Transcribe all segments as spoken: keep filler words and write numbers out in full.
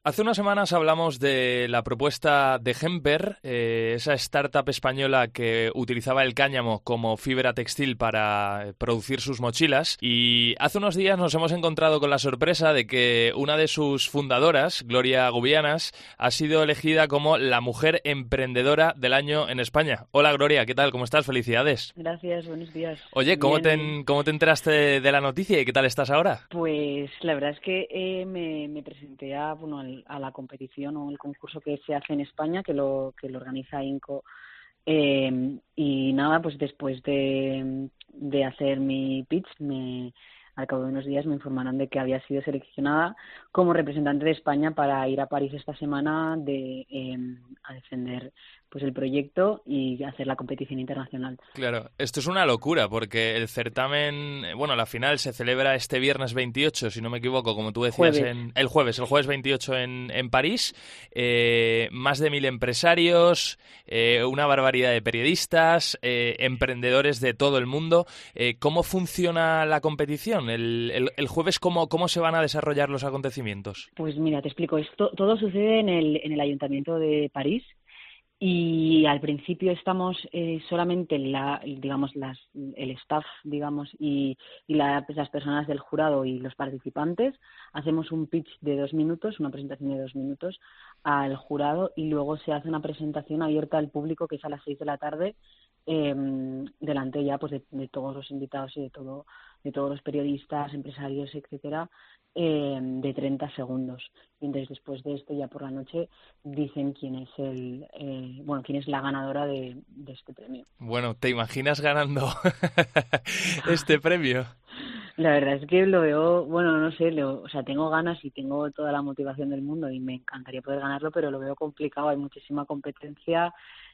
Hace unas semanas hablamos de la propuesta de Hemper, eh, esa startup española que utilizaba el cáñamo como fibra textil para producir sus mochilas, y hace unos días nos hemos encontrado con la sorpresa de que una de sus fundadoras, Gloria Gubianas, ha sido elegida como la mujer emprendedora del año en España. Hola Gloria, ¿qué tal? ¿Cómo estás? Felicidades. Gracias, buenos días. Oye, ¿cómo te, en- cómo te enteraste de, de la noticia y qué tal estás ahora? Pues la verdad es que eh, me, me presenté a, bueno, al- a la competición o el concurso que se hace en España, que lo, que lo organiza INCO. Eh, y nada, pues después de, de hacer mi pitch, me, al cabo de unos días me informaron de que había sido seleccionada como representante de España para ir a París esta semana de, eh, a defender pues el proyecto y hacer la competición internacional. Claro, esto es una locura porque el certamen, eh, bueno, la final se celebra este viernes veintiocho, si no me equivoco, como tú decías, Jueves. en el jueves, el jueves veintiocho en, en París. Eh, más de mil empresarios, eh, una barbaridad de periodistas, eh, emprendedores de todo el mundo. Eh, ¿Cómo funciona la competición? El, el, el jueves, ¿cómo, ¿cómo se van a desarrollar los acontecimientos? Pues mira, te explico. Esto todo sucede en el, en el Ayuntamiento de París. Y al principio estamos eh, solamente la, digamos, las, el staff, digamos, y, y la, pues las personas del jurado y los participantes. Hacemos un pitch de dos minutos, una presentación de dos minutos al jurado y luego se hace una presentación abierta al público que es a las seis de la tarde, eh, delante ya pues de, de todos los invitados y de todo, de todos los periodistas, empresarios, etcétera, eh, de treinta segundos. Y entonces después de esto ya por la noche dicen quién es el eh, bueno quién es la ganadora de, de este premio. Bueno, ¿te imaginas ganando este premio? La verdad es que lo veo, bueno, no sé, lo, o sea, tengo ganas y tengo toda la motivación del mundo y me encantaría poder ganarlo, pero lo veo complicado, hay muchísima competencia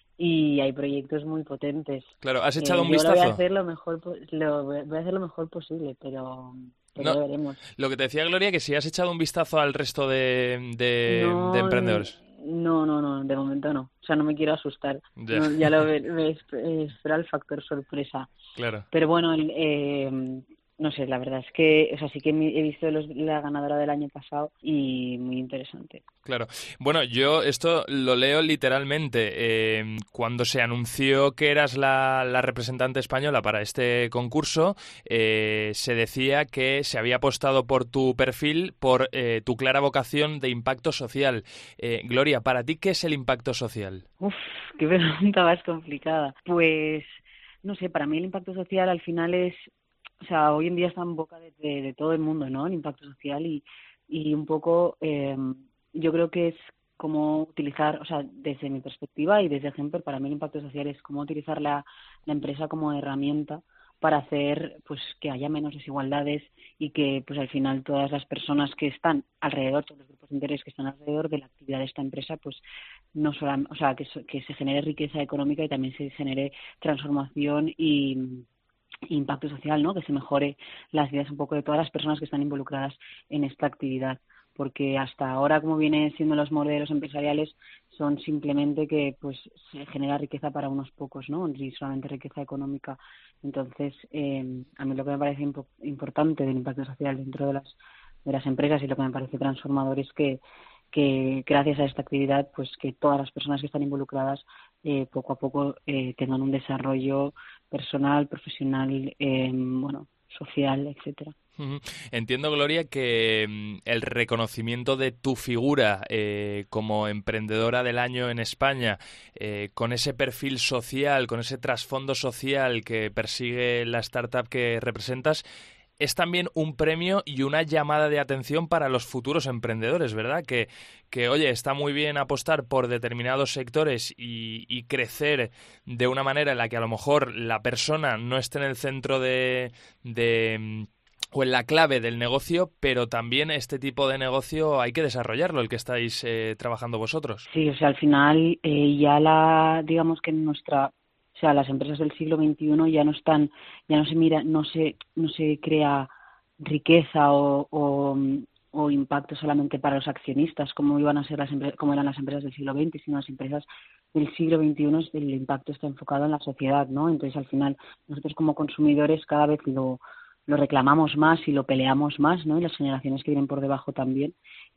y hay proyectos muy potentes. Claro, ¿has echado Eh, un yo lo voy a vistazo? hacer lo mejor, po- lo voy voy a hacer lo mejor posible, pero pero No, ya veremos. lo que te decía Gloria, que si has echado un vistazo al resto de, de, de No, emprendedores. no, no, no, de momento no. O sea, no me quiero asustar. Ya, No, ya lo ve, me esp- eh, espera el factor sorpresa. claro, Pero bueno, el, eh, no sé, la verdad es que, o sea, sí que mi- he visto los, la ganadora del año pasado y muy interesante. claro. Bueno, yo esto lo leo literalmente. Eh, cuando se anunció que eras la, la representante española para este concurso, eh, se decía que se había apostado por tu perfil, por eh, tu clara vocación de impacto social. Eh, Gloria, ¿para ti qué es el impacto social? Uf, qué pregunta más complicada. Pues, no sé, para mí el impacto social al final es, o sea, hoy en día está en boca de, de, de todo el mundo, ¿no? El impacto social y, y un poco, eh, yo creo que es como utilizar, o sea, desde mi perspectiva y desde Ejemplo, para mí el impacto social es cómo utilizar la, la empresa como herramienta para hacer, pues, que haya menos desigualdades y que, pues, al final todas las personas que están alrededor, todos los grupos de interés que están alrededor de la actividad de esta empresa, pues, no solamente, o sea, que, que se genere riqueza económica y también se genere transformación y impacto social, ¿no? Que se mejore las vidas un poco de todas las personas que están involucradas en esta actividad. Porque hasta ahora, como vienen siendo los modelos empresariales, son simplemente que pues se genera riqueza para unos pocos, ¿no? Y solamente riqueza económica. Entonces, eh, a mí lo que me parece impo- importante del impacto social dentro de las de las empresas y lo que me parece transformador es que que gracias a esta actividad, pues que todas las personas que están involucradas eh, poco a poco eh, tengan un desarrollo personal, profesional, eh, bueno, social, etcétera. Ujú. Entiendo, Gloria, que mm, el reconocimiento de tu figura eh, como emprendedora del año en España, eh, con ese perfil social, con ese trasfondo social que persigue la startup que representas, es también un premio y una llamada de atención para los futuros emprendedores, ¿verdad? Que, que oye, está muy bien apostar por determinados sectores y, y crecer de una manera en la que a lo mejor la persona no esté en el centro de, de mm, o en la clave del negocio, pero también este tipo de negocio hay que desarrollarlo, el que estáis eh, trabajando vosotros. Sí, o sea, al final eh, ya la, digamos que en nuestra, o sea, las empresas del siglo veintiuno ya no están, ya no se mira, no se, no se crea riqueza o, o, o impacto solamente para los accionistas, como iban a ser las empre- como eran las empresas del siglo veinte, sino las empresas del siglo veintiuno es el impacto está enfocado en la sociedad, ¿no? Entonces, al final, nosotros como consumidores cada vez lo, lo reclamamos más y lo peleamos más, ¿no? Y las generaciones que vienen por debajo también.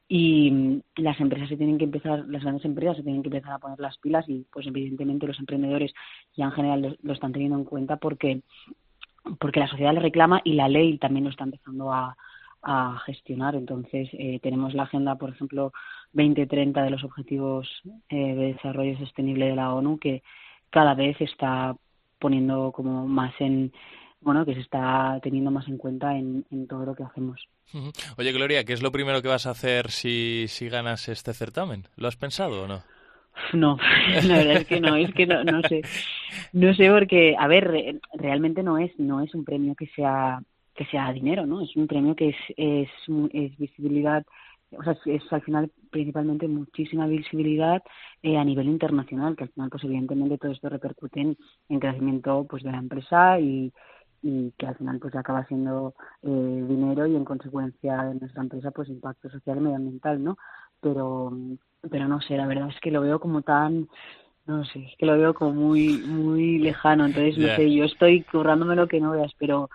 y las empresas se tienen que empezar, las grandes empresas se tienen que empezar a poner las pilas y pues evidentemente los emprendedores ya en general lo, lo están teniendo en cuenta porque porque la sociedad lo reclama y la ley también lo está empezando a, a gestionar. Entonces eh, tenemos la agenda, por ejemplo, veinte treinta de los Objetivos eh, de Desarrollo Sostenible de la ONU, que cada vez está poniendo como más en, bueno, que se está teniendo más en cuenta en, en todo lo que hacemos. Oye, Gloria, ¿qué es lo primero que vas a hacer si, si ganas este certamen? ¿Lo has pensado o no? No, la verdad es que no, es que no, no sé, no sé porque, a ver, re, realmente no es, no es un premio que sea, que sea dinero, ¿no? Es un premio que es, es, es visibilidad, o sea, es, es al final principalmente muchísima visibilidad eh, a nivel internacional, que al final, pues evidentemente todo esto repercute en, en crecimiento, pues de la empresa y y que al final pues acaba siendo eh, dinero y en consecuencia de nuestra empresa pues impacto social y medioambiental, ¿no? Pero pero no sé, la verdad es que lo veo como tan, no sé, es que lo veo como muy muy lejano, entonces no Yeah. sé, yo estoy currándome lo que no veas, pero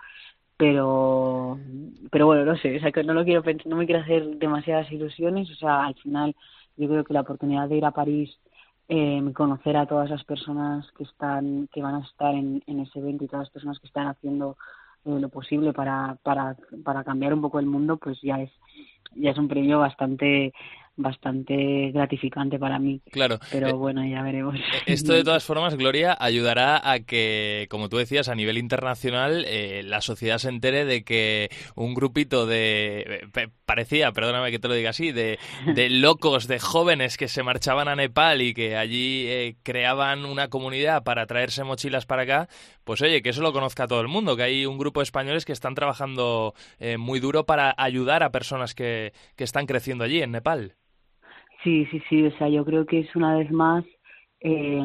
pero pero bueno, no sé, o sea que no lo quiero pensar, no me quiero hacer demasiadas ilusiones, o sea, al final yo creo que la oportunidad de ir a París, eh, conocer a todas las personas que están que van a estar en, en ese evento y todas las personas que están haciendo eh, lo posible para para para cambiar un poco el mundo, pues ya es ya es un premio bastante bastante gratificante para mí. Claro. Pero Eh, bueno, ya veremos. Esto de todas formas, Gloria, ayudará a que, como tú decías, a nivel internacional eh, la sociedad se entere de que un grupito de, eh, parecía, perdóname que te lo diga así, de, de locos, de jóvenes que se marchaban a Nepal y que allí eh, creaban una comunidad para traerse mochilas para acá, pues oye, que eso lo conozca todo el mundo, que hay un grupo de españoles que están trabajando eh, muy duro para ayudar a personas que, que están creciendo allí en Nepal. Sí, sí, sí, o sea, yo creo que es una vez más, eh,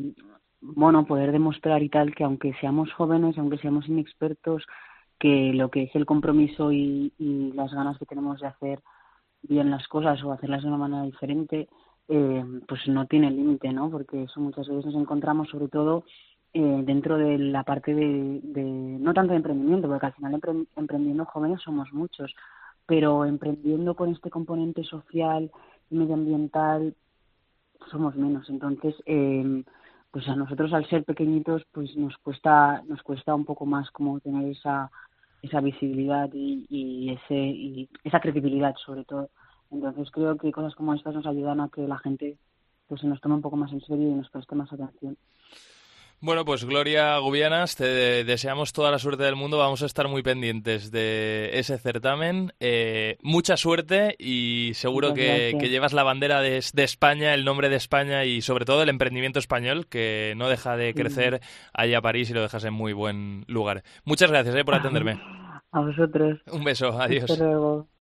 bueno, poder demostrar y tal que aunque seamos jóvenes, aunque seamos inexpertos, que lo que es el compromiso y, y las ganas que tenemos de hacer bien las cosas o hacerlas de una manera diferente, eh, pues no tiene límite, ¿no? Porque eso muchas veces nos encontramos sobre todo eh, dentro de la parte de, de, no tanto de emprendimiento, porque al final empre- emprendiendo jóvenes somos muchos, pero emprendiendo con este componente social y medioambiental somos menos. Entonces, eh, pues a nosotros al ser pequeñitos, pues nos cuesta nos cuesta un poco más como tener esa esa visibilidad y, y ese y esa credibilidad sobre todo. Entonces creo que cosas como estas nos ayudan a que la gente pues se nos tome un poco más en serio y nos preste más atención. Bueno, pues Gloria Gubianas, te deseamos toda la suerte del mundo. Vamos a estar muy pendientes de ese certamen. Eh, mucha suerte y seguro Muchas que, que gracias. llevas la bandera de, de España, el nombre de España y sobre todo el emprendimiento español, que no deja de Sí. crecer allá a París y lo dejas en muy buen lugar. Muchas gracias eh, por atenderme. A vosotros. Un beso, Hasta adiós. luego.